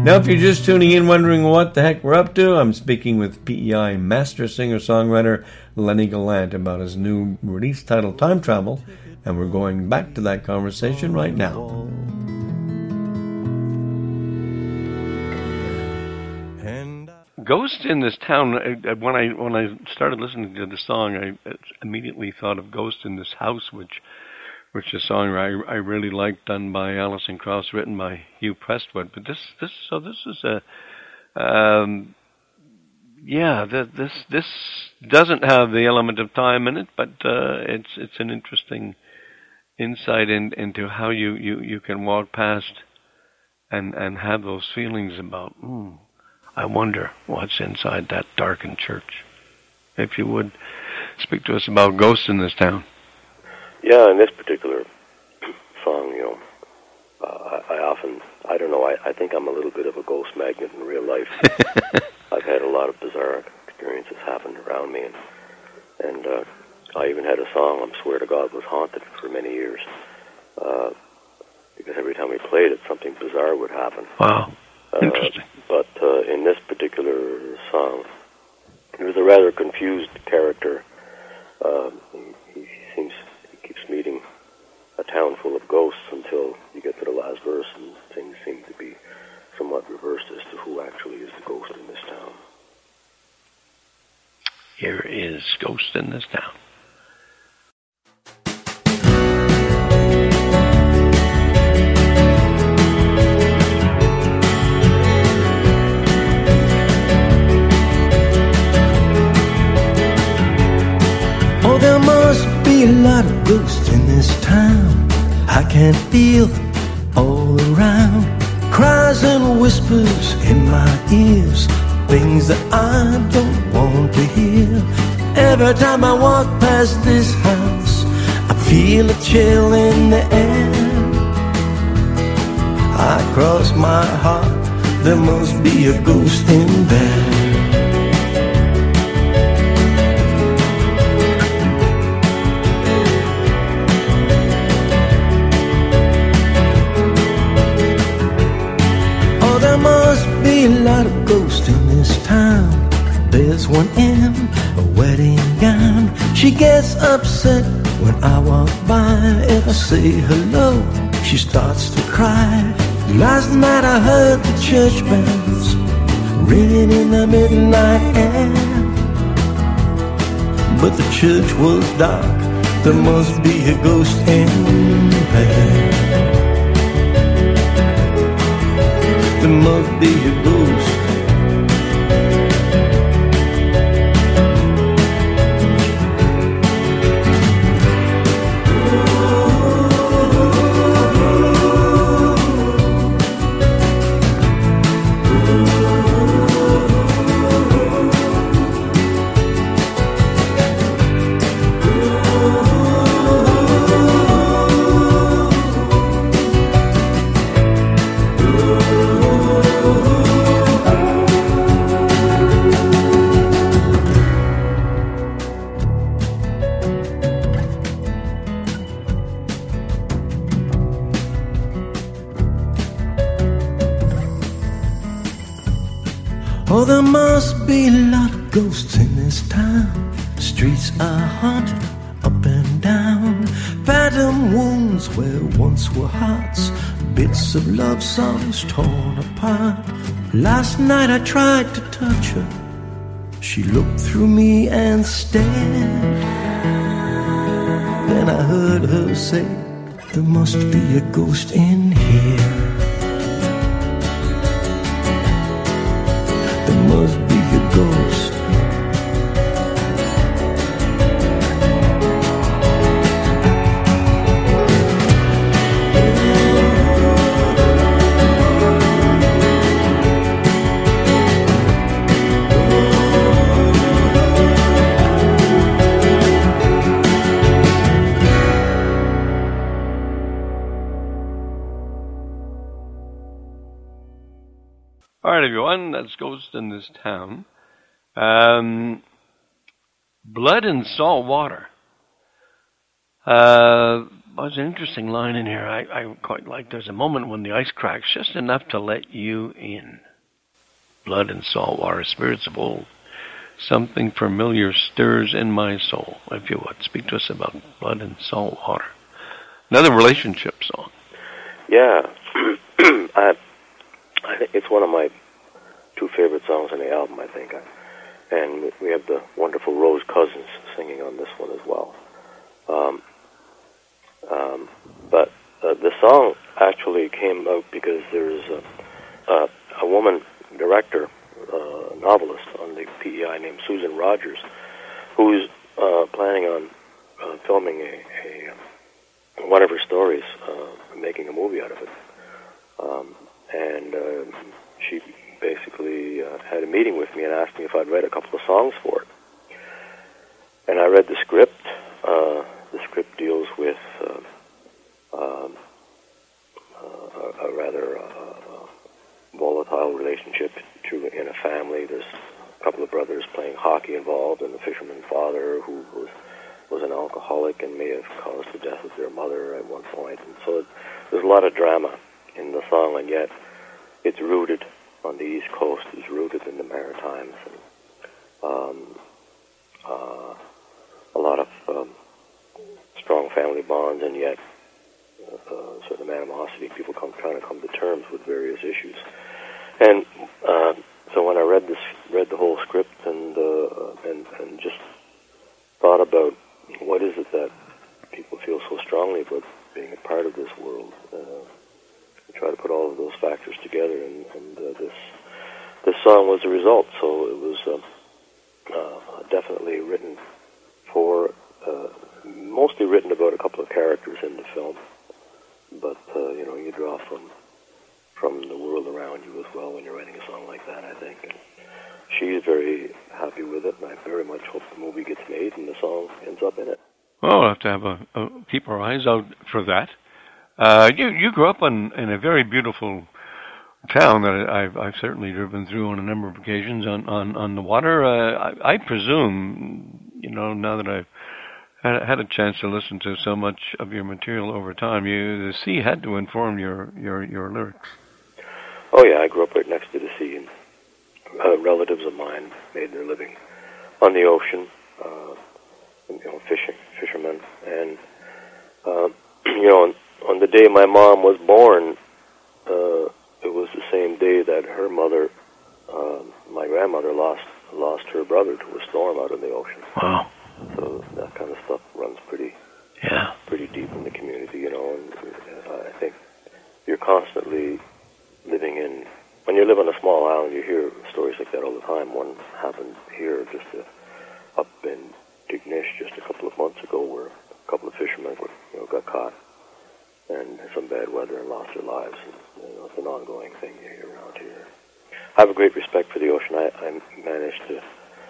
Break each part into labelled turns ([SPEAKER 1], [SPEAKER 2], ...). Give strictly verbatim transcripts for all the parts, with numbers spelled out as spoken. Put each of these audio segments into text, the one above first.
[SPEAKER 1] Now, if you're just tuning in wondering what the heck we're up to, I'm speaking with P E I master singer-songwriter Lenny Gallant about his new release titled Time Travel, and we're going back to that conversation right now. Ghost in This Town, when I when I started listening to the song, I immediately thought of Ghost in This House, which which is a song I, I really liked, done by Alison Krauss, written by Hugh Prestwood. But this this so this is a um, yeah this this doesn't have the element of time in it, but uh, it's it's an interesting insight in, into how you, you, you can walk past and and have those feelings about. Mm, I wonder what's inside that darkened church. If you would speak to us about Ghosts in This Town.
[SPEAKER 2] Yeah, in this particular song, you know, uh, I, I often, I don't know, I, I think I'm a little bit of a ghost magnet in real life. I've had a lot of bizarre experiences happen around me, and, and uh, I even had a song, I swear to God, was haunted for many years, uh, because every time we played it, something bizarre would happen.
[SPEAKER 1] Wow. Interesting.
[SPEAKER 2] Uh, but uh, in this particular song, it was a rather confused character. Uh, he, he seems he keeps meeting a town full of ghosts until you get to the last verse, and things seem to be somewhat reversed as to who actually is the ghost in this town.
[SPEAKER 1] Here is Ghost in This Town.
[SPEAKER 3] There must be a lot of ghosts in this town. I can feel them all around. Cries and whispers in my ears, things that I don't want to hear. Every time I walk past this house, I feel a chill in the air. I cross my heart, there must be a ghost in there. A lot of ghosts in this town. There's one in a wedding gown. She gets upset when I walk by. If I say hello, she starts to cry. Last night I heard the church bells ringing in the midnight air, but the church was dark. There must be a ghost in there. There must be a ghost. Oh, there must be a lot of ghosts in this town. Streets are haunted up and down. Phantom wounds where once were hearts. Bits of love songs torn apart. Last night I tried to touch her. She looked through me and stared. Then I heard her say, there must be a ghost in here. There must be a ghost.
[SPEAKER 1] All right, everyone, that's Ghost in This Town. Um, Blood and Salt Water. Uh, there's an interesting line in here I, I quite like. There's a moment when the ice cracks just enough to let you in. Blood and salt water, spirits of old. Something familiar stirs in my soul. If you would, speak to us about blood and salt water. Another relationship song.
[SPEAKER 2] Yeah. I, I think it's one of my two favorite songs on the album, I think. I, and we have the wonderful Rose Cousins singing on this one as well. Um, um, but uh, the song actually came out because there's a, a, a woman director, uh, novelist on the P E I named Susan Rogers, who's uh, planning on uh, filming a, a one of her stories, uh, making a movie out of it. Um, and uh, she basically uh, had a meeting with me and asked me if I'd write a couple of songs for it. And I read the script. Uh, the script deals with uh, um, uh, a, a rather uh, volatile relationship to, in a family. There's a couple of brothers playing hockey involved, and the fisherman's father who was was an alcoholic and may have caused the death of their mother at one point. And so it, there's a lot of drama in the song, and yet it's rooted on the East Coast. It's rooted in the Maritimes, and um, uh, a lot of um, strong family bonds, and yet uh, uh, sort of animosity. People come trying to come to terms with various issues. And uh, so when I read this, read the whole script, and uh, and and just thought about what is it that people feel so strongly about being a part of this world. Uh, I try to put all of those factors together, and, and uh, this this song was the result. So it was uh, uh, definitely written for, uh, mostly written about a couple of characters in the film. But uh, you know, you draw from from the world around you as well when you're writing a song like that, I think. And she's very happy with it, and I very much hope the movie gets made and the song ends up in it.
[SPEAKER 1] Well, we'll have to have a, a keep our eyes out for that. Uh, you you grew up in, in a very beautiful town that I've I've certainly driven through on a number of occasions on on, on the water. Uh, I, I presume, you know, now that I've had, had a chance to listen to so much of your material over time, you the sea had to inform your your, your lyrics.
[SPEAKER 2] Oh yeah, I grew up right next to the sea, and uh, relatives of mine made their living on the ocean, uh, you know, fishing, fishermen, and uh, you know. On, on the day my mom was born, uh, it was the same day that her mother, uh, my grandmother, lost lost her brother to a storm out in the ocean.
[SPEAKER 1] Wow!
[SPEAKER 2] So that kind of stuff runs pretty,
[SPEAKER 1] yeah,
[SPEAKER 2] pretty deep in the community, you know. And uh, I think you're constantly living in. When you live on a small island, you hear stories like that all the time. One happened here, just uh, up in Tignish, just a couple of months ago, where a couple of fishermen were, you know, got caught and some bad weather and lost their lives. And, you know, it's an ongoing thing you hear around here. I have a great respect for the ocean. I, I managed to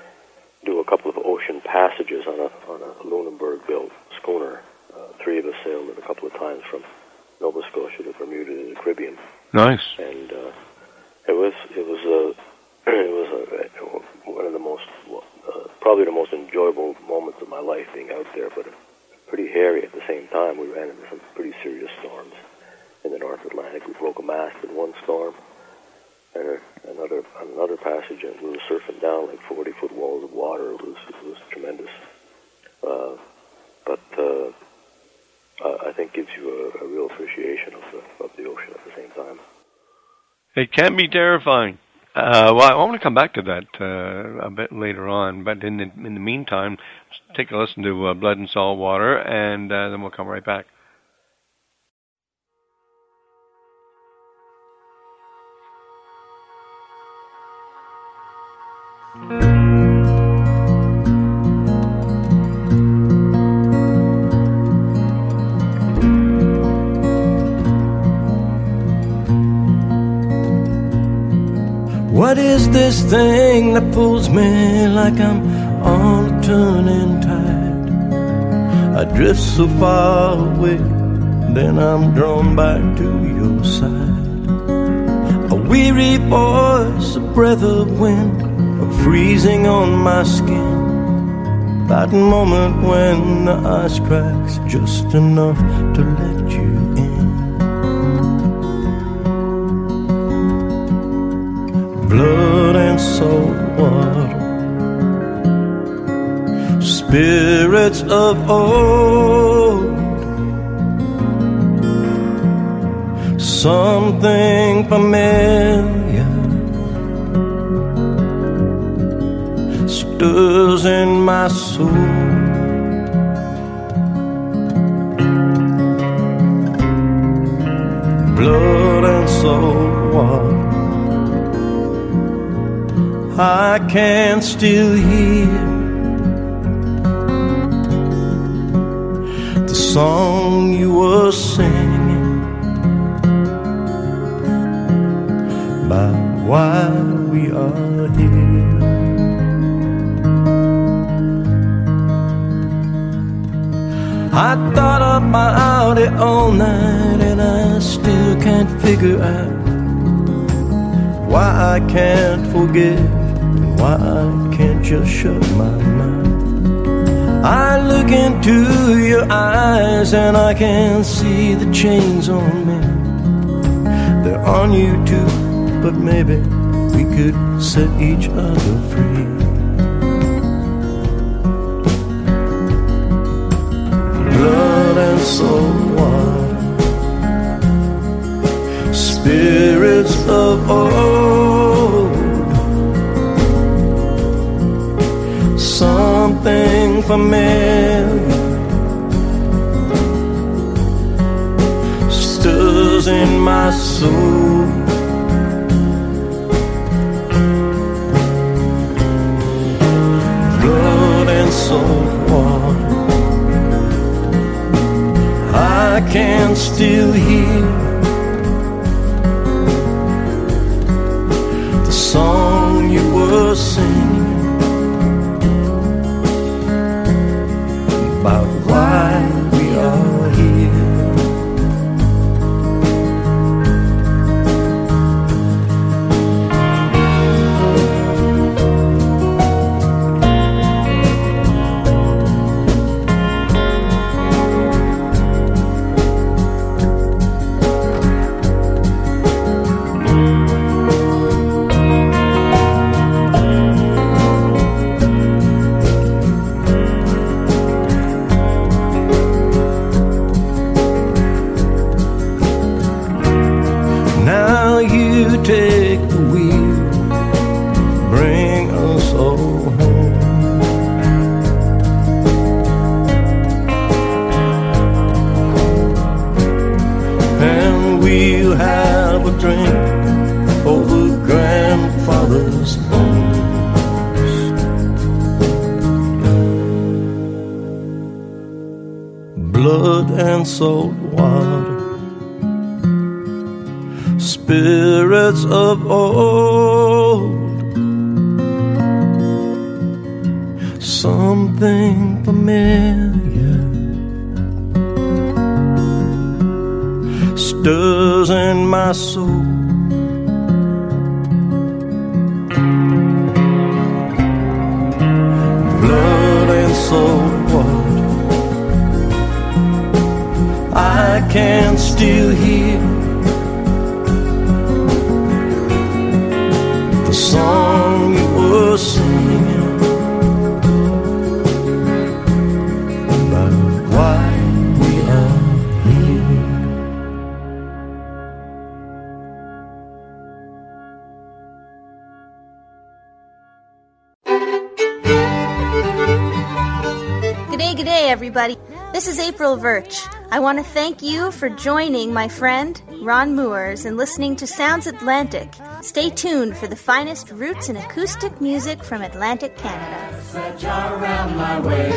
[SPEAKER 2] do a couple of ocean passages on a on a Lunenburg-built schooner. Uh, three of us sailed it a couple of times from Nova Scotia to Bermuda to the Caribbean.
[SPEAKER 1] Nice.
[SPEAKER 2] And uh, it was it was a it was a, one of the most uh, probably the most enjoyable moments of my life, being out there, but pretty hairy at the same time. We ran into some pretty serious storms in the North Atlantic. We broke a mast in one storm, and another another passage, and we were surfing down like forty foot walls of water. It was it was tremendous, uh, but uh, I think gives you a, a real appreciation of the of the ocean at the same time.
[SPEAKER 1] It can be terrifying. Uh, well, I want to come back to that uh, a bit later on, but in the, in the meantime, let's take a listen to uh, Blood and Salt Water, and uh, then we'll come right back.
[SPEAKER 3] What is this thing that pulls me like I'm on a turning tide? I drift so far away, then I'm drawn back to your side. A weary voice, a breath of wind, a freezing on my skin. that moment when the ice cracks just enough to let you in. Blood and salt water, spirits of old, something familiar stirs in my soul. Blood and salt water, I can still hear the song you were singing about why we are here. I thought about it all night and I still can't figure out why I can't forget and why I can't just shut my mouth. I look into your eyes and I can see the chains on me. They're on you too, but maybe we could set each other free. Blood and salt water, spirits of old, something familiar stirs in my soul. Blood and salt water, I can still hear the song you were singing about why we are here. Take the wheel, bring us all home. And we'll have a drink over grandfather's bones. Blood and salt water, spirits of old, something familiar stirs in my soul. Blood and salt water, I can still hear the song you were singing about why we are here.
[SPEAKER 4] G'day, g'day, everybody. This is April Virch. I want to thank you for joining my friend Ron Moores and listening to Sounds Atlantic. Stay tuned for the finest roots and acoustic music from Atlantic Canada.
[SPEAKER 5] That jar around my way.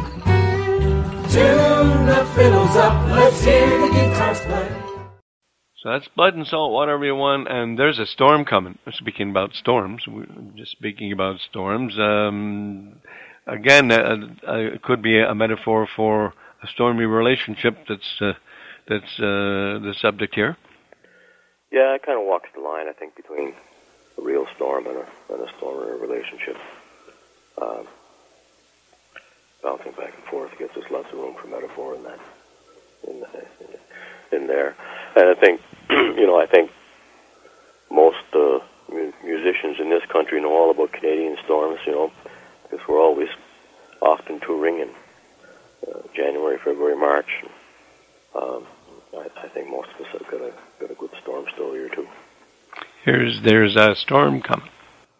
[SPEAKER 5] Tune the fiddles up, let's hear the guitars play.
[SPEAKER 1] So that's Blood and Salt Water, everyone, and there's a storm coming. Speaking about storms, we're just speaking about storms. Um, again, uh, uh, it could be a metaphor for a stormy relationship that's uh, that's uh, the subject here.
[SPEAKER 2] Yeah, it kind of walks the line, I think, between a real storm and a, and a storm in a relationship. Um, bouncing back and forth. It gives us lots of room for metaphor in that, in, in there. And I think, you know, I think most uh, mu- musicians in this country know all about Canadian storms, you know, because we're always often touring in uh, January, February, March. Um, I, I think most of us have got a, got a good storm story or two.
[SPEAKER 1] Here's, there's a storm coming.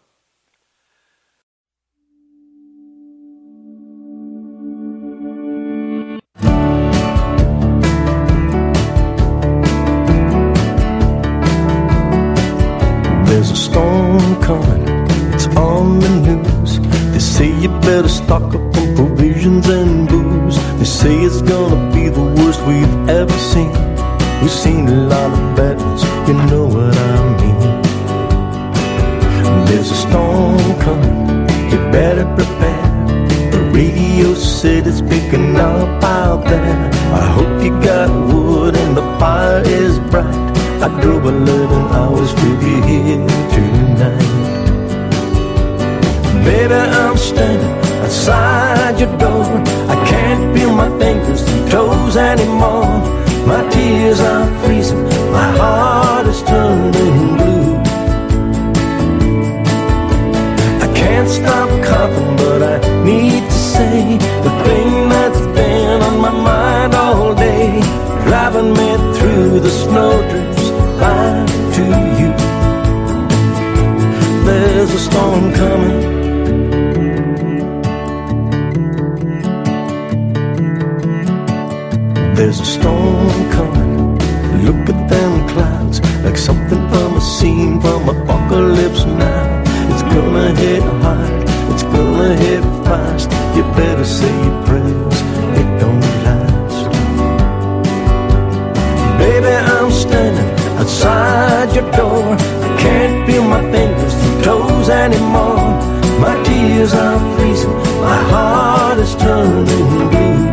[SPEAKER 3] There's a storm coming, it's on the news. They say you better stock up on provisions and booze. They say it's gonna be the worst we've ever seen. We've seen a lot of bad ones, you know what I mean. There's a storm coming, you better prepare. The radio said it's picking up out there. I hope you got wood and the fire is bright. I drove eleven hours to be here tonight. Baby, I'm standing outside your door. I can't feel my fingers and toes anymore. My tears are freezing, my heart is turning blue. I can't stop coughing, but I need to say the thing that's been on my mind all day, driving me through the snowdrifts back to you. There's a storm coming. There's a storm coming. Look at them clouds, like something from a scene from Apocalypse Now. It's gonna hit hard, it's gonna hit fast. You better say your prayers, it don't last. Baby, I'm standing outside your door. I can't feel my fingers and toes anymore. My tears are freezing, my heart is turning blue.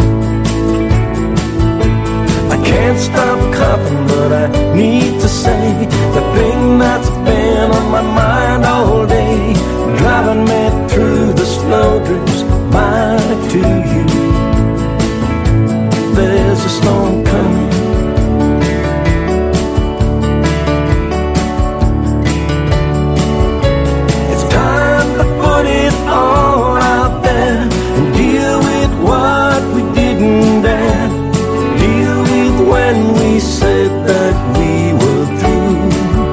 [SPEAKER 3] I can't stop coughing, but I need to say the thing that's been on my mind all day, driving me through the snowdrifts back to you. There's a storm coming. All out there and deal with what we didn't dare. Deal with when we said that we were through.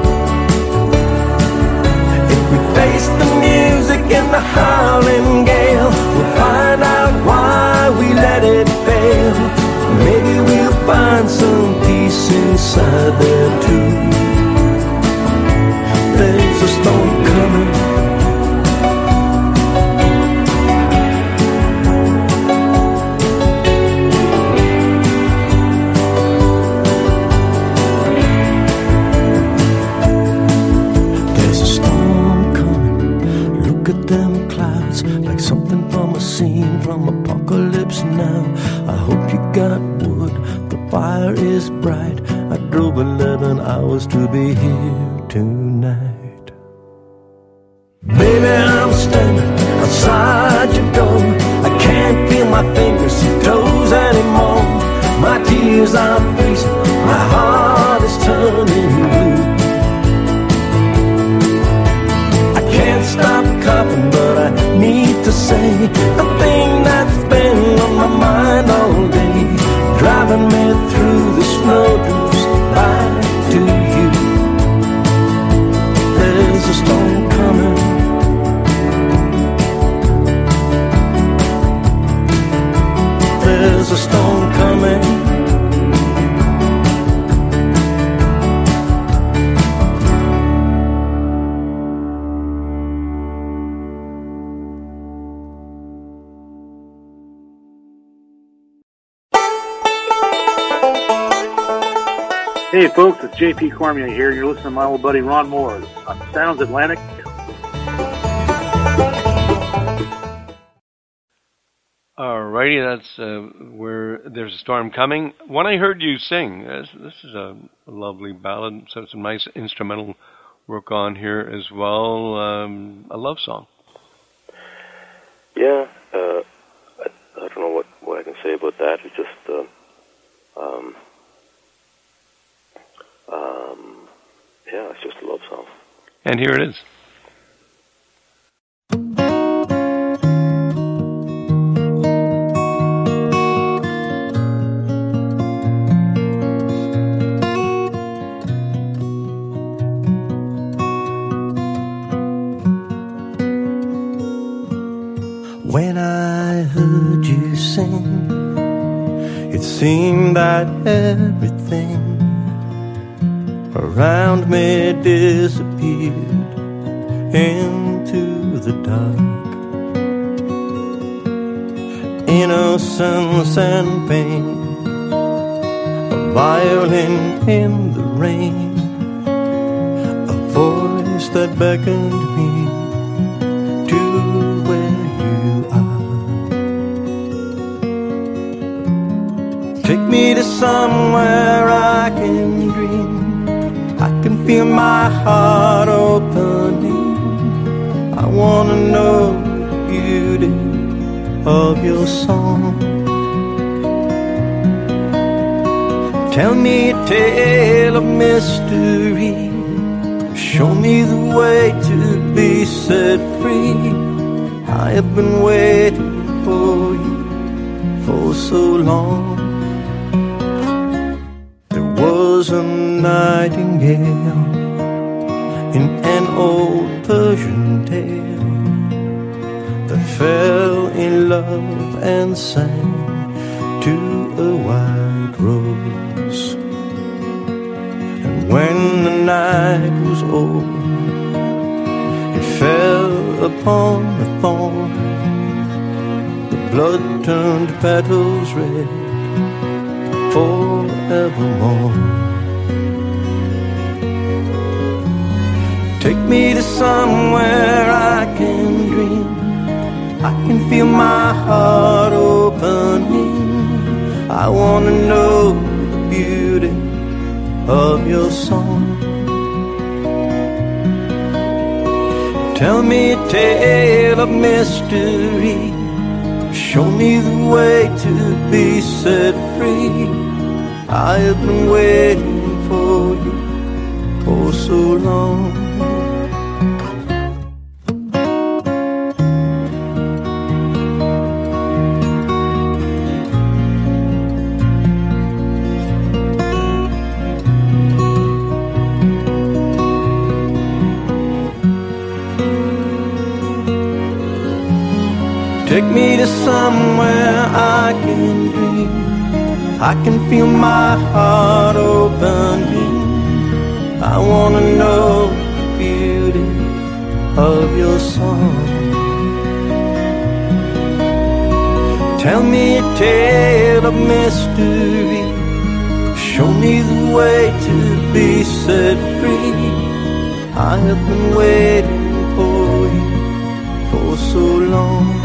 [SPEAKER 3] If we face the music and the howling gale, we'll find out why we let it fail. Maybe we'll find some peace inside there too. There's a storm coming. Them clouds, like something from a scene from Apocalypse Now. I hope you got wood, the fire is bright. I drove eleven hours to be here tonight. Baby, I'm standing outside your door. I can't feel my fingers and toes anymore. My tears are freezing, my heart is turning blue. Can't stop coughing, but I need to say the thing that's been on my mind all day, driving me through the snowdrifts back to you. There's a storm coming. There's a storm coming.
[SPEAKER 6] Hey folks, it's J P Cormier here, and you're listening to my old buddy Ron Moore on Sounds Atlantic.
[SPEAKER 1] Alrighty, that's uh, where There's a Storm Coming. When I heard you sing, this, this is a lovely ballad, so some nice instrumental work on here as well, um, a love song.
[SPEAKER 2] Yeah, uh, can say about that. It's just, uh, um, um, yeah, it's just a love song.
[SPEAKER 1] And here it is.
[SPEAKER 3] When I heard you sing, it seemed that everything around me disappeared into the dark. Innocence and pain, a violin in the rain, a voice that beckoned me to where you are. Take me to somewhere I can dream, I can feel my heart opening. I wanna know the beauty of your song. Tell me a tale of mystery, show me the way to be set free. I have been waiting for you for so long. There was a nightingale in an old Persian tale that fell in love and sang to a wild rose. And when the night was over, it fell upon a thorn. The blood turned petals red forevermore. Take me to somewhere I can dream, I can feel my heart opening. I wanna know the beauty of your song. Tell me a tale of mystery, show me the way to be set free. I have been waiting for you for so long. Take me to somewhere I can dream, I can feel my heart opening. I wanna know the beauty of your song. Tell me a tale of mystery, show me the way to be set free. I have been waiting for you for so long.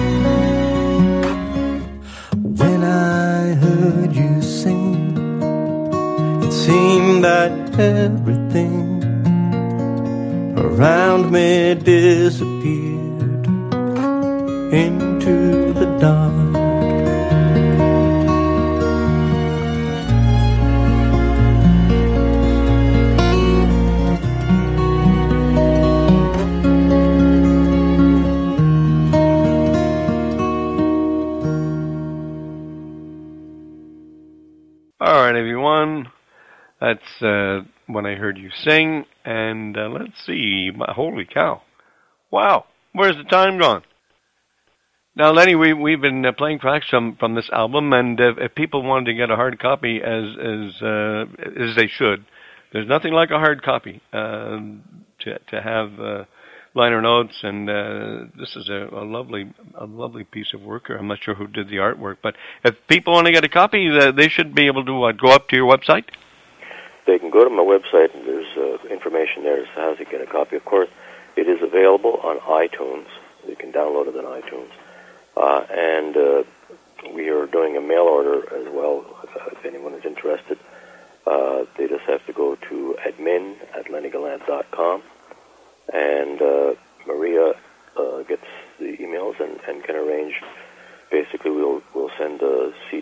[SPEAKER 3] When I heard you sing, it seemed that everything around me disappeared into the dark.
[SPEAKER 1] All right, everyone. That's uh, When I Heard You Sing. And uh, let's see. My, holy cow. Wow. Where's the time gone? Now, Lenny, we, we've been uh, playing tracks from, from this album. And uh, if people wanted to get a hard copy, as as, uh, as they should, there's nothing like a hard copy uh, to, to have uh, liner notes. And uh, this is a, a lovely a lovely piece of work. I'm not sure who did the artwork, but if people want to get a copy, uh, they should be able to uh, go up to your website.
[SPEAKER 2] They can go to my website, and there's uh, information there as to how to get a copy. Of course, it is available on iTunes. You can download it on iTunes. Uh, and uh, we are doing a mail order as well, uh, if anyone is interested. Uh, they just have to go to admin at lenny gallant dot com. And uh, Maria uh, gets the emails and, and can arrange. Basically, we'll we'll send a C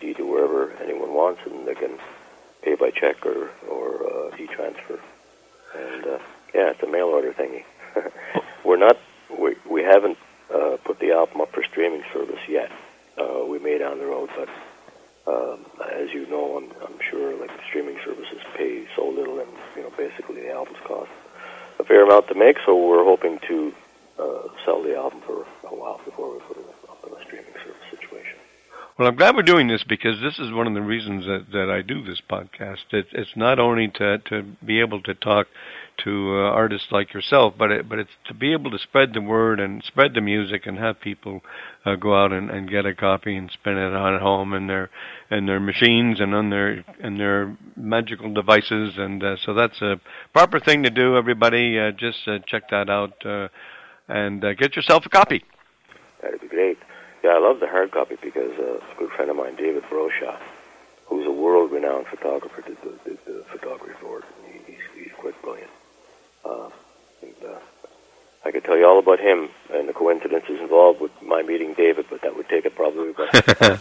[SPEAKER 2] can pay by check or or uh, e-transfer. And uh, yeah, it's a mail order thingy. We're not we we haven't uh, put the album up for streaming service yet. Uh, we may down the road, but um, as you know, I'm I'm sure like the streaming services pay so little, and you know basically the albums cost a fair amount to make. So we're hoping to uh, sell the album for a while before we put it up in a streaming service situation.
[SPEAKER 1] Well, I'm glad we're doing this because this is one of the reasons that, that I do this podcast. It, it's not only to, to be able to talk to uh, artists like yourself, but it, but it's to be able to spread the word and spread the music and have people uh, go out and, and get a copy and spin it on at home in their in their machines and on their in their magical devices. And uh, so that's a proper thing to do. Everybody, uh, just uh, check that out uh, and uh, get yourself a copy.
[SPEAKER 2] That'd be great. Yeah, I love the hard copy because uh, a good friend of mine, David Broshaw, who's a world-renowned photographer, did the, did the photography for it. And he, he's, he's quite brilliant. Uh, and, uh, I could tell you all about him and the coincidences involved with my meeting David, but that would take it probably about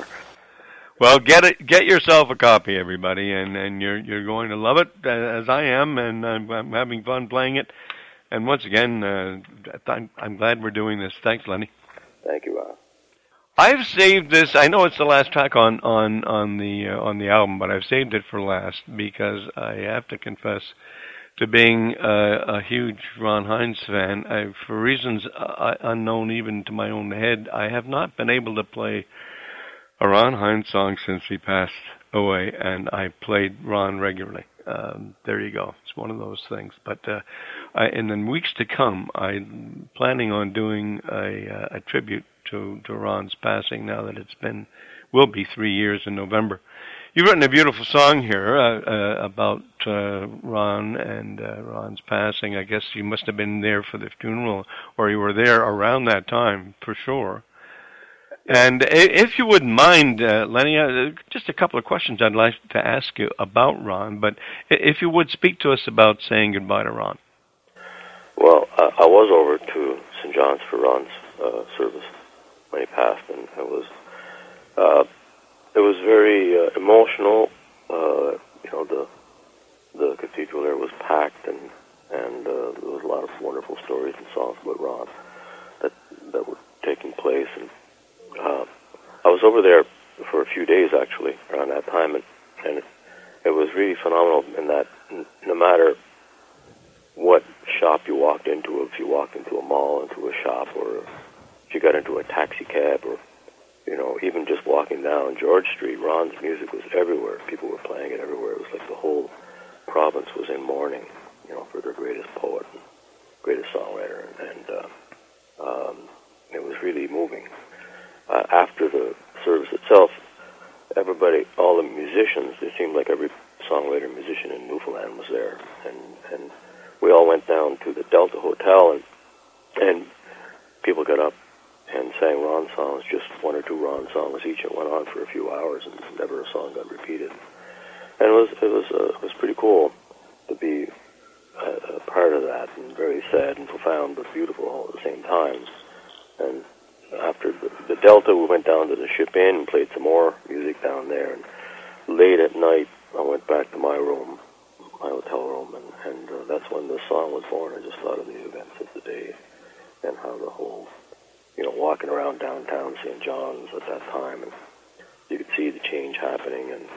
[SPEAKER 1] Well, get it, get yourself a copy, everybody, and, and you're you're going to love it as I am, and I'm, I'm having fun playing it. And once again, uh, I'm, I'm glad we're doing this. Thanks, Lenny.
[SPEAKER 2] Thank you, Ron.
[SPEAKER 1] I've saved this. I know it's the last track on on on the uh, on the album, but I've saved it for last because I have to confess to being uh, a huge Ron Hynes fan. I, for reasons uh, unknown even to my own head, I have not been able to play a Ron Hynes song since he passed away, and I played Ron regularly. Um, there you go. It's one of those things. But uh, I, in the weeks to come, I'm planning on doing a, uh, a tribute to, to Ron's passing now that it's been, will be three years in November. You've written a beautiful song here uh, uh, about uh, Ron and uh, Ron's passing. I guess you must have been there for the funeral, or you were there around that time, for sure. And if you wouldn't mind, uh, Lenny, uh, just a couple of questions I'd like to ask you about Ron, but if you would speak to us about saying goodbye to Ron.
[SPEAKER 2] Well, I, I was over to Saint John's for Ron's uh, service when he passed, and it was uh, it was very uh, emotional. Uh, you know, the the cathedral there was packed, and and uh, there was a lot of wonderful stories and songs about Ron that that were taking place. And uh, I was over there for a few days actually around that time, and and it, it was really phenomenal in that n- no matter what shop you walked into, if you walked into a mall, into a shop, or if you got into a taxi cab, or, you know, even just walking down George Street, Ron's music was everywhere. People were playing it everywhere. It was like the whole province was in mourning, you know, for their greatest poet and greatest songwriter, and, and uh, um, it was really moving. Uh, after the service itself, everybody, all the musicians, it seemed like every songwriter, musician in Newfoundland was there, and, and we all went down to the Delta Hotel, and and people got up and sang Ron songs, just one or two Ron songs each. It went on for a few hours, and never a song got repeated. And it was it was uh, it was pretty cool to be a, a part of that, and very sad and profound, but beautiful all at the same time. And after the, the Delta, we went down to the Ship Inn and played some more music down there. And late at night, I went back to my room, my hotel room, and, and uh, that's when this song was born. I just thought of the events of the day and how the whole, you know, walking around downtown Saint John's at that time, and you could see the change happening, and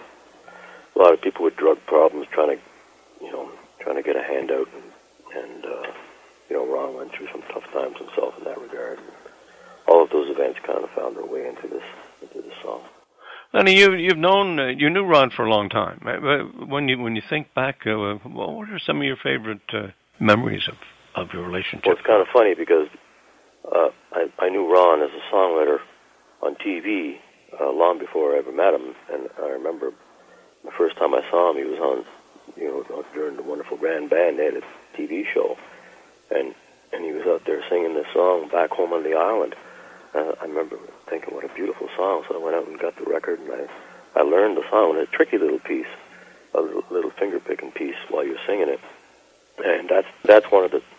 [SPEAKER 2] a lot of people with drug problems trying to, you know, trying to get a handout, and, and uh, you know, Ron went through some tough times himself in that regard. And all of those events kind of found their way into this into this song.
[SPEAKER 1] Lenny, you you've known uh, you knew Ron for a long time. When you when you think back, uh, what are some of your favorite uh, memories of, of your relationship?
[SPEAKER 2] Well, it's kind of funny because uh, I I knew Ron as a songwriter on T V uh, long before I ever met him, and I remember the first time I saw him, he was on, you know, during the Wonderful Grand Band. They had a T V show, and and he was out there singing this song, Back Home on the Island. Uh, I remember thinking, what a beautiful song. So I went out and got the record, and I, I learned the song. It was a tricky little piece, a little, little finger-picking piece while you're singing it. And that's that's one of the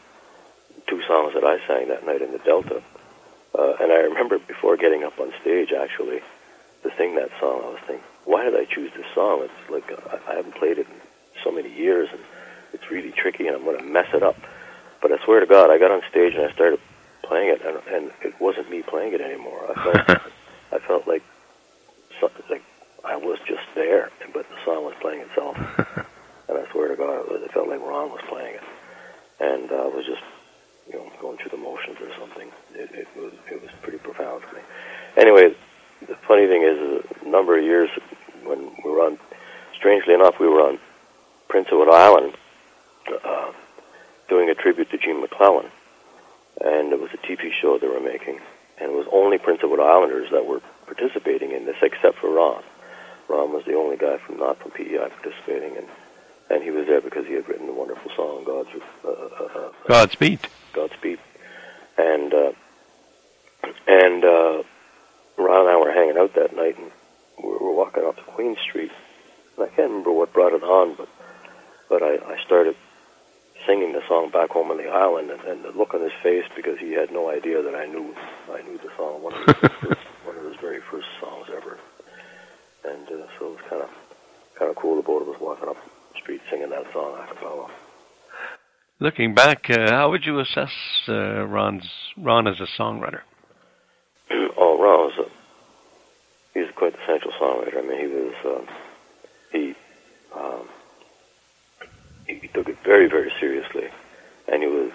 [SPEAKER 2] two songs that I sang that night in the Delta. Uh, and I remember before getting up on stage, actually, to sing that song, I was thinking, why did I choose this song? It's like uh, I haven't played it in so many years, and it's really tricky, and I'm going to mess it up. But I swear to God, I got on stage and I started playing it, and, and it wasn't me playing it anymore. I felt, I felt like, something, like I was just there, but the song was playing itself. And I swear to God, it, was, it felt like Ron was playing it, and uh, I was just, you know, going through the motions or something. It, it was, it was pretty profound for me. Anyway, the funny thing is, a number of years when we were on, strangely enough, we were on Prince Edward Island, uh, doing a tribute to Gene McClellan, and it was a T V show they were making, and it was only Prince Edward Islanders that were participating in this, except for Ron. Ron was the only guy from not from P E I participating, and and he was there because he had written a wonderful song, God's uh, uh, uh,
[SPEAKER 1] Godspeed.
[SPEAKER 2] Godspeed, and uh, and uh, Ron and I were hanging out that night, and we were walking up to Queen Street, and I can't remember what brought it on, but but I, I started singing the song Back Home on the Island, and, and the look on his face, because he had no idea that I knew I knew the song, one of his, first, one of his very first songs ever, and uh, so it was kind of kind of cool. The both of us walking up the street singing that song a cappella.
[SPEAKER 1] Looking back, uh, how would you assess uh, Ron's Ron as a songwriter?
[SPEAKER 2] Oh, Ron was a he's a quintessential songwriter. I mean, he was uh, he. Um, He took it very, very seriously, and he was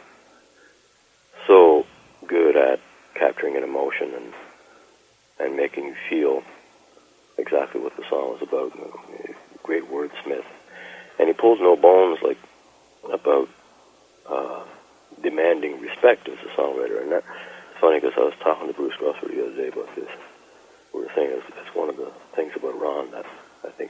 [SPEAKER 2] so good at capturing an emotion and and making you feel exactly what the song was about. Great wordsmith, and he pulls no bones like about uh, demanding respect as a songwriter. And that's funny, because I was talking to Bruce Grosser the other day about this. We were saying it's, it's one of the things about Ron that I think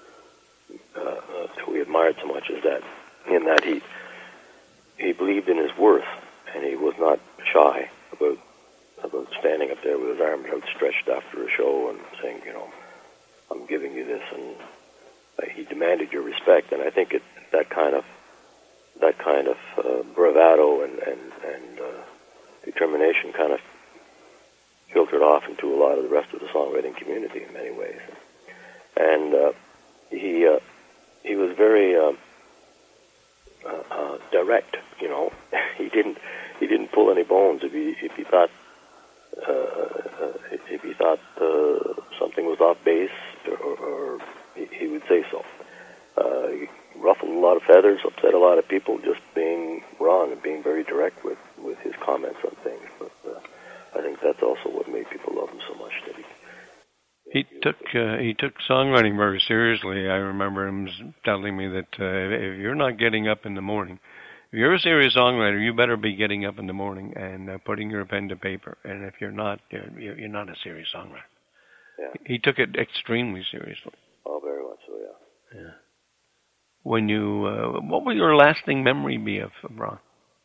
[SPEAKER 2] Uh, uh, that we admired so much, is that in that he he believed in his worth, and he was not shy about about standing up there with his arms outstretched after a show and saying, you know, I'm giving you this, and uh, he demanded your respect. And I think it that kind of that kind of uh, bravado and and, and uh, determination kind of filtered off into a lot of the rest of the songwriting community in many ways. And uh, he uh, he was very uh, uh, uh, direct. You know, he didn't he didn't pull any bones. If he if he thought uh, if he thought uh, something was off base, or, or he, he would say so. Uh, he ruffled a lot of feathers, upset a lot of people, just being Ron and being very direct with, with his comments on things. But uh, I think that's also what made people love him so much. That he
[SPEAKER 1] He took uh, he took songwriting very seriously. I remember him telling me that uh, if you're not getting up in the morning, if you're a serious songwriter, you better be getting up in the morning and uh, putting your pen to paper. And if you're not, you're, you're not a serious songwriter.
[SPEAKER 2] Yeah.
[SPEAKER 1] He took it extremely seriously.
[SPEAKER 2] Oh, very much so, yeah.
[SPEAKER 1] Yeah. When you, uh, what will your lasting memory be of, of Ron?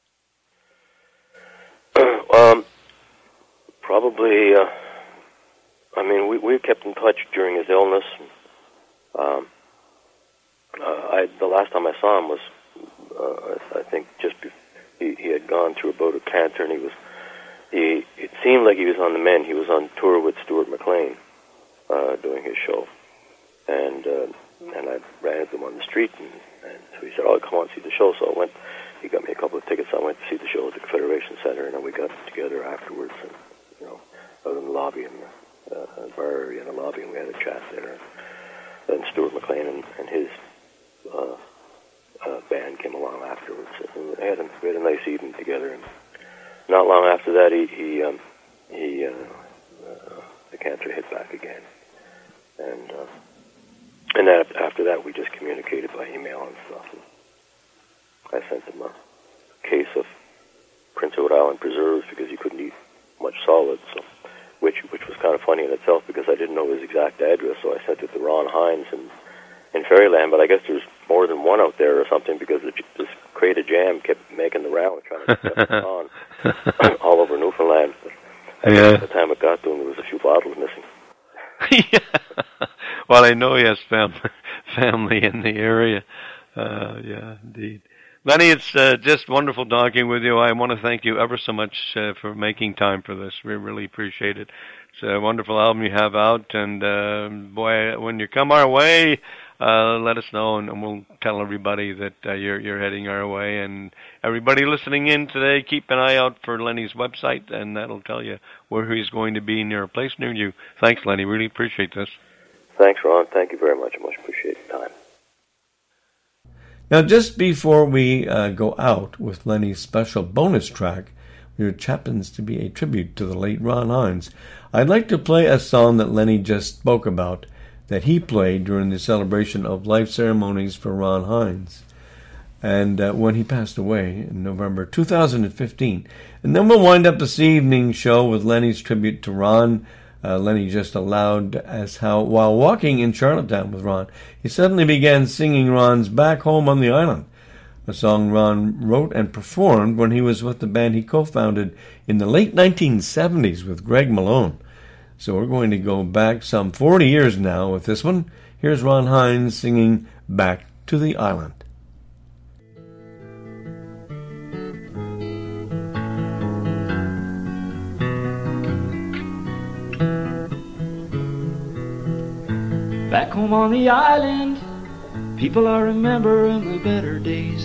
[SPEAKER 2] um, probably. Uh, I mean, we we kept in touch during his illness. Um, uh, I the last time I saw him was, uh, I, I think, just before he he had gone through a bout of cancer, and he was he. It seemed like he was on the mend. He was on tour with Stuart McLean, uh, doing his show, and uh, and I ran into him on the street, and, and so he said, "Oh, come on, see the show." So I went. He got me a couple of tickets. I went to see the show at the Confederation Center, and then we got together afterwards, and you know, out in the lobby and. Uh, bar area in the lobby, and we had a chat there. Then Stuart McLean and, and his uh, uh, band came along afterwards, and we had, a, we had a nice evening together. And not long after that, he he, um, he uh, uh, the cancer hit back again, and uh, and then after that, we just communicated by email and stuff. And I sent him a case of Prince Edward Island preserves because he couldn't eat much solid, so. Which which was kind of funny in itself, because I didn't know his exact address, so I sent it to Ron Hines in, in Fairyland. But I guess there's more than one out there or something, because the, this crate of jam kept making the round, trying to get it on all over Newfoundland. And
[SPEAKER 1] yeah.
[SPEAKER 2] By the time it got to him, there was a few bottles missing.
[SPEAKER 1] Yeah. Well, I know he has fam- family in the area. Uh, yeah, indeed. Lenny, it's uh, just wonderful talking with you. I want to thank you ever so much uh, for making time for this. We really appreciate it. It's a wonderful album you have out, and uh, boy, when you come our way, uh, let us know, and, and we'll tell everybody that uh, you're you're heading our way. And everybody listening in today, keep an eye out for Lenny's website, and that'll tell you where he's going to be near a place near you. Thanks, Lenny. Really appreciate this.
[SPEAKER 2] Thanks, Ron. Thank you very much. I much appreciate your time.
[SPEAKER 3] Now, just before we uh, go out with Lenny's special bonus track, which happens to be a tribute to the late Ron Hynes, I'd like to play a song that Lenny just spoke about, that he played during the celebration of life ceremonies for Ron Hynes, and uh, when he passed away in November two thousand fifteen. And then we'll wind up this evening show with Lenny's tribute to Ron. Uh, Lenny just allowed as how, while walking in Charlottetown with Ron, he suddenly began singing Ron's Back Home on the Island, a song Ron wrote and performed when he was with the band he co-founded in the late nineteen seventies with Greg Malone. So we're going to go back some forty years now with this one. Here's Ron Hynes singing Back to the Island.
[SPEAKER 7] Back home on the island, people are remembering the better days,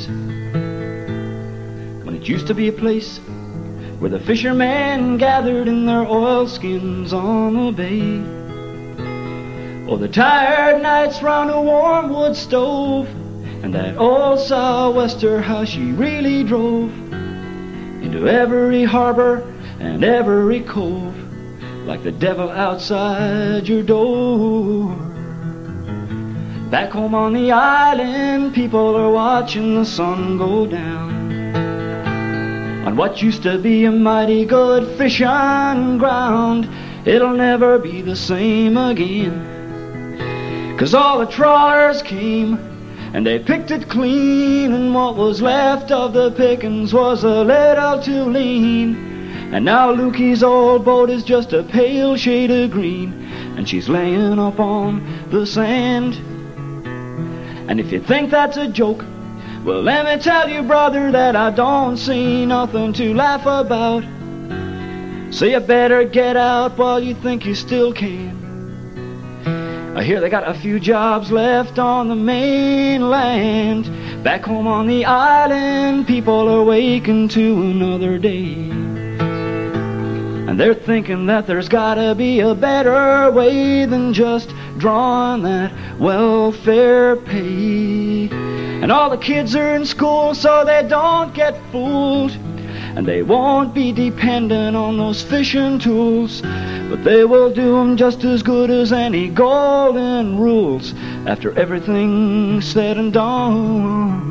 [SPEAKER 7] when it used to be a place where the fishermen gathered in their oilskins on the bay. Oh, the tired nights round a warm wood stove, and that old sou'wester, how she really drove into every harbor and every cove, like the devil outside your door. Back home on the island, people are watching the sun go down on what used to be a mighty good fishing ground. It'll never be the same again, 'cause all the trawlers came and they picked it clean, and what was left of the pickings was a little too lean. And now Lukey's old boat is just a pale shade of green, and she's laying up on the sand. And if you think that's a joke, well, let me tell you, brother, that I don't see nothing to laugh about. So you better get out while you think you still can. I hear they got a few jobs left on the mainland. Back home on the island, people are waking to another day, and they're thinking that there's gotta be a better way than just drawing that welfare pay. And all the kids are in school so they don't get fooled, and they won't be dependent on those fishing tools, but they will do them just as good as any golden rules after everything's said and done.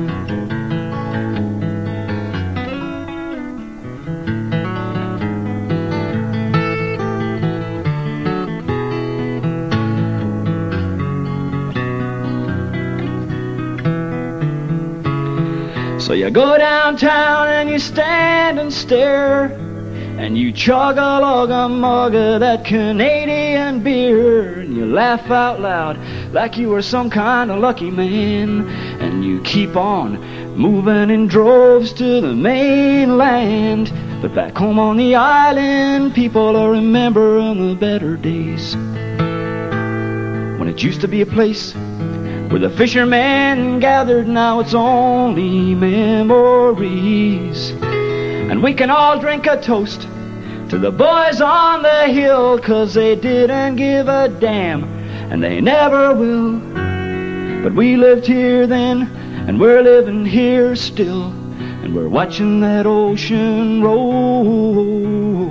[SPEAKER 7] So you go downtown and you stand and stare, and you chug a lug a mug of that Canadian beer, and you laugh out loud like you were some kind of lucky man, and you keep on moving in droves to the mainland. But back home on the island, people are remembering the better days, when it used to be a place where the fishermen gathered. Now it's only memories, and we can all drink a toast to the boys on the hill, 'cause they didn't give a damn, and they never will. But we lived here then, and we're living here still, and we're watching that ocean roll.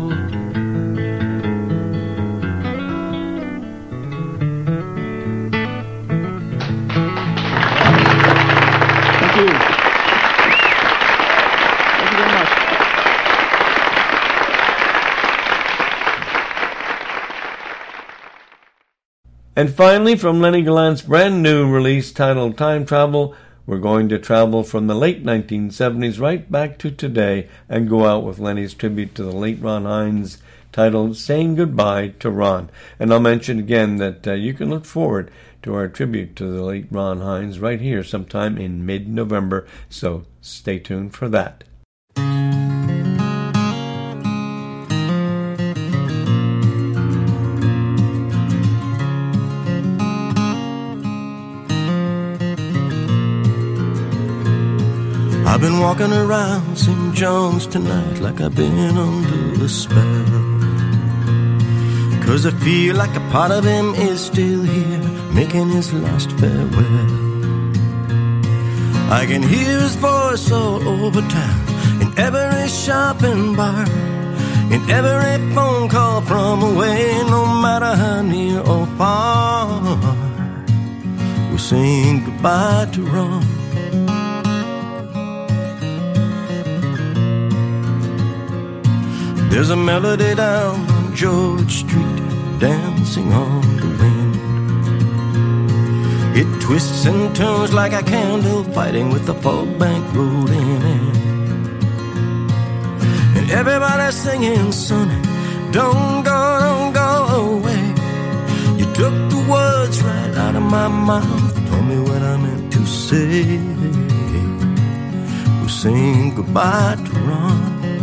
[SPEAKER 3] And finally, from Lenny Gallant's brand new release titled Time Travel, we're going to travel from the late nineteen seventies right back to today and go out with Lenny's tribute to the late Ron Hynes titled Saying Goodbye to Ron. And I'll mention again that uh, you can look forward to our tribute to the late Ron Hynes right here sometime in mid-November, so stay tuned for that. I've been walking around Saint John's tonight like I've been under a spell. 'Cause I feel like a part of him is still here, making his last farewell. I can hear his voice all over town, in every shopping bar, in every phone call from away, no matter how near or far. We're saying goodbye to Ron. There's a melody down on George Street, dancing on the wind. It twists and turns like a candle, fighting with the fog bank rolling in. And everybody's singing, sonny, don't go, don't go away. You took the words right out of my mouth, told me what I meant to say. We're saying goodbye to Ron.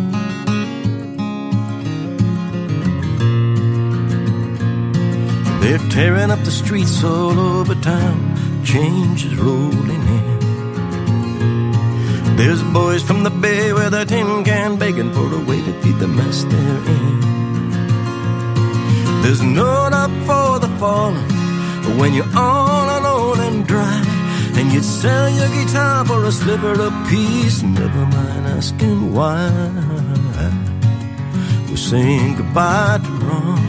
[SPEAKER 3] They're tearing up the streets all over town, change is rolling in. There's boys from the bay with a tin can begging for a way to feed the mess they're in. There's no hope for the fallen when you're all alone and dry, and you'd sell your guitar for a sliver of peace, never mind asking why. We're saying goodbye to Ron.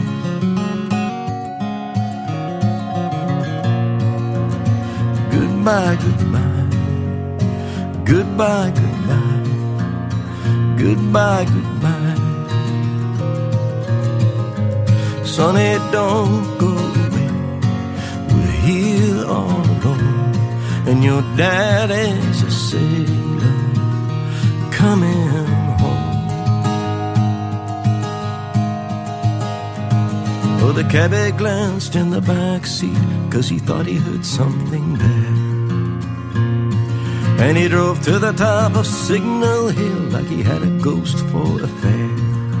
[SPEAKER 3] Goodbye, goodbye, goodbye, goodbye, goodbye, goodbye. Sonny, don't go away, we're here all alone, and your daddy's a sailor coming home. Oh, the cabbie glanced in the back seat, 'cause he thought he heard something there. And he drove to the top of Signal Hill like he had a ghost for a fare.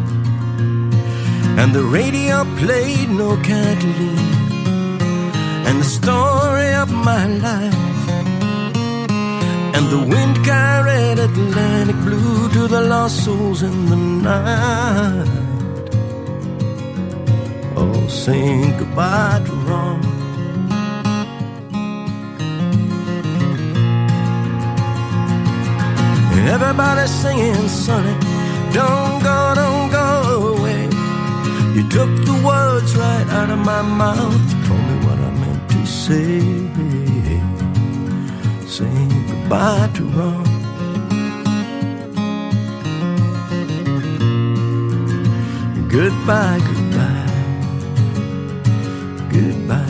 [SPEAKER 3] And the radio played No Kathleen and the story of my life. And the wind carried Atlantic blue to the lost souls in the night. Oh, saying goodbye to Ron. Everybody's singing, sonny, don't go, don't go away. You took the words right out of my mouth, told me what I meant to say. Saying goodbye to Ron. Goodbye, goodbye, goodbye.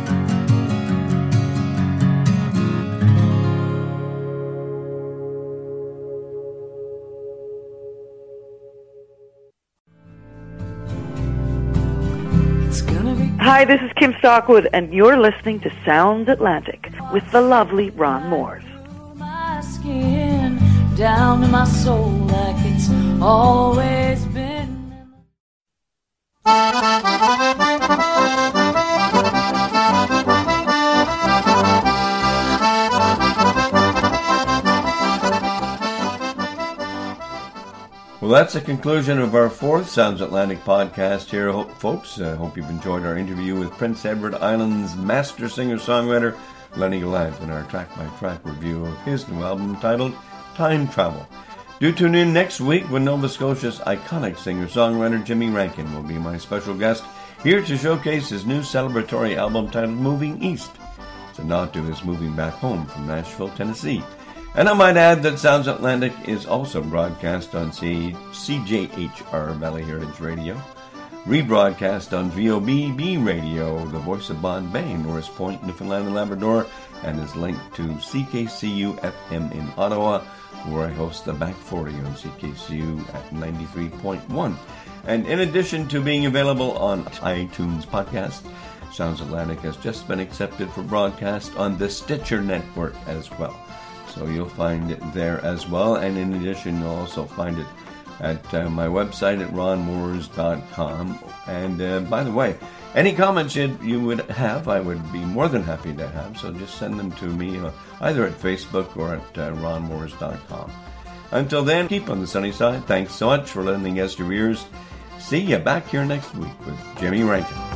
[SPEAKER 8] Hi, this is Kim Stockwood, and you're listening to Sounds Atlantic with the lovely Ron Moores.
[SPEAKER 5] My skin down to my soul like it's always been.
[SPEAKER 1] Well, that's the conclusion of our fourth Sounds Atlantic podcast here, folks. I uh, hope you've enjoyed our interview with Prince Edward Island's master singer-songwriter, Lenny Gallant, and our track-by-track review of his new album titled Time Travel. Do tune in next week when Nova Scotia's iconic singer-songwriter Jimmy Rankin will be my special guest, here to showcase his new celebratory album titled Moving East. It's a nod to his moving back home from Nashville, Tennessee. And I might add that Sounds Atlantic is also broadcast on C- CJHR Valley Heritage Radio, rebroadcast on V O B B Radio, the voice of Bombay, Norris Point, Newfoundland and Labrador, and is linked to C K C U F M in Ottawa, where I host the Back forty on C K C U at ninety-three point one. And in addition to being available on iTunes podcast, Sounds Atlantic has just been accepted for broadcast on the Stitcher Network as well. So you'll find it there as well, and in addition, you'll also find it
[SPEAKER 9] at uh, my website at ron moores dot com. And uh, by the way, any comments you, you would have, I would be more than happy to have. So just send them to me uh, either at Facebook or at uh, ron moores dot com. Until then, keep on the sunny side. Thanks so much for lending us your ears. See you back here next week with Jimmy Rankin.